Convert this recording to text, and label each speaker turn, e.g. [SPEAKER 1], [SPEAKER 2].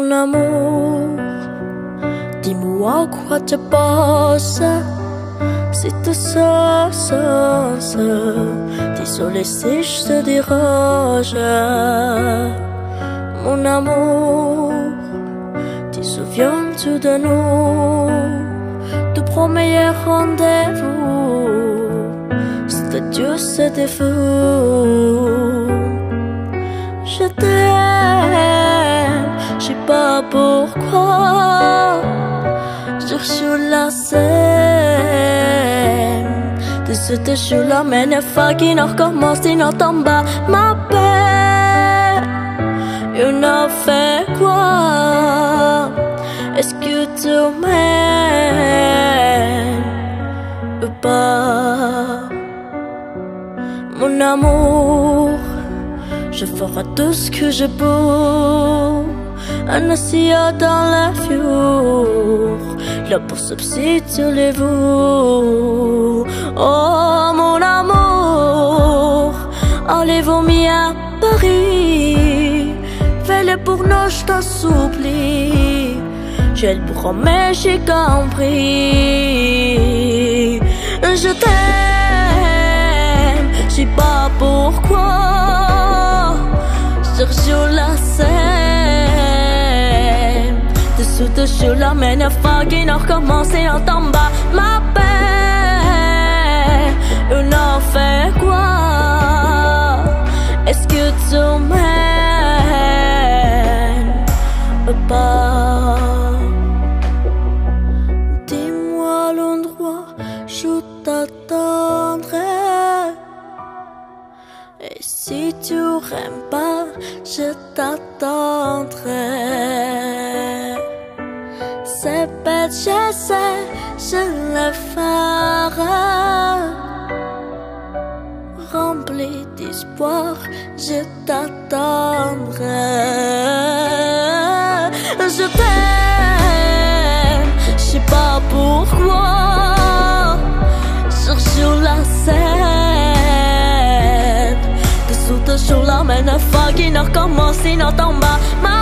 [SPEAKER 1] Mon amour, dis-moi à quoi tu penses. C'est tout ça, désolé si je te dérange. Mon amour, te souviens-tu de nous, du premier rendez-vous? C'était Dieu, c'était fou. Je t'aime, je sais pas pourquoi. Sur la scène de cette jour-là, mais ne qui ne recommence, il n'entend pas ma paix. On a fait quoi? Est-ce que tu m'aimes ou pas? Mon amour, je ferai tout ce que je peux. Un océan dans la fure, là pour substituer vous. Oh mon amour, allez-vous mis à Paris? Fais-le pour nous, je t'en supplie. J'ai le promets, j'ai compris. Je t'aime, je sais pas pourquoi. Sur la scène dessous de jour la mène qui n'a recommencé en tombant ma paix. On a fait quoi? Est-ce que tu m'aimes ou pas? Dis-moi l'endroit, je t'attendrai. Et si tu n'aimes pas, je t'attendrai. C'est bête, je sais, je le ferai. Rempli d'espoir, je t'attendrai. Je t'aime, je sais pas pourquoi. Sur la scène, dessous de jour la mène qui n'a recommencé, n'entend pas ma